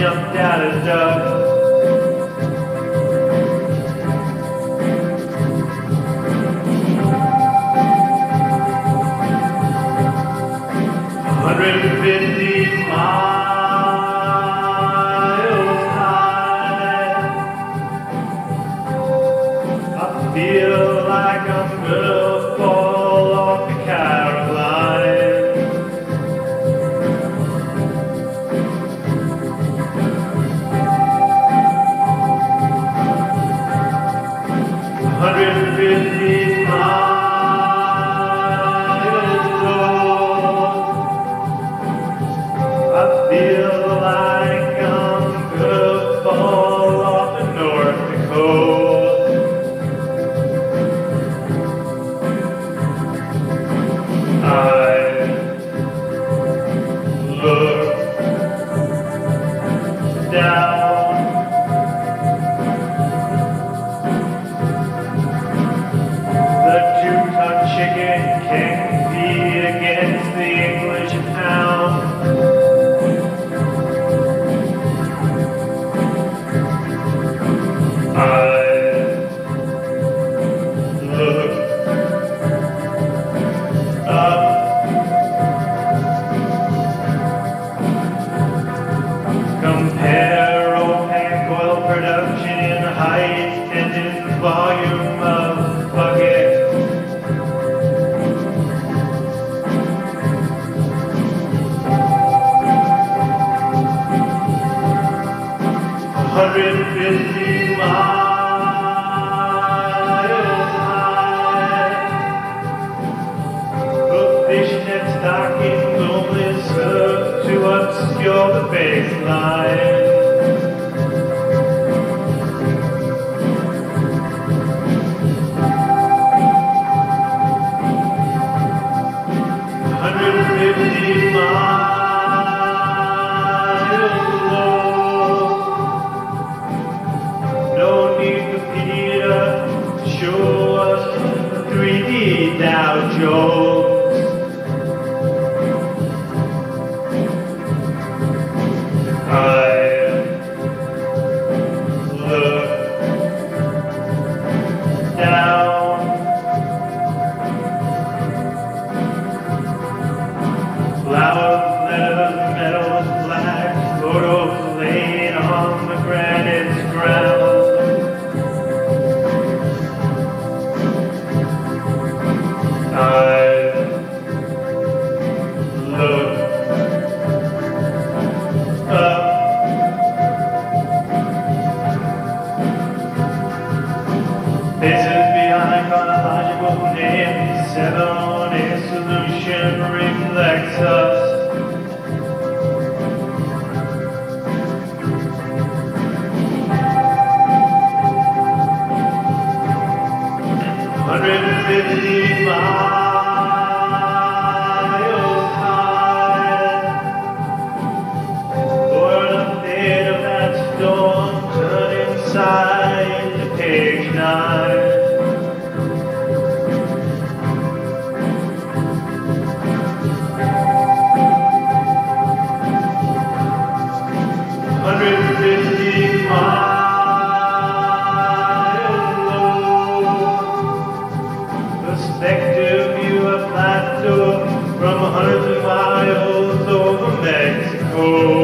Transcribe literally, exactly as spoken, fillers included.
jumped out of dust. one hundred fifty miles high. I feel like I'm gonna fall off the Caroline. one hundred fifty miles long. I feel like I'm gonna fall off the North Dakota. I look down. The two-ton chicken can't compete against the English pound. I look up. Compare OPEC oil production in height and in volume of bucket. one hundred fifty miles high. The fishnet stockings only serve to obscure the baseline. one hundred fifty miles low. No need for Peter to show us three D Dow Jones. I look down. Flowers, letters, metals, black photos laid on the granite ground. I look up. Faces behind chronological names, seven on a solution reflects us. one hundred fifty miles high. For the fate of that storm, turn inside to page nine. one hundred fifty miles low. Perspective view of plateau from hundreds of miles over Mexico.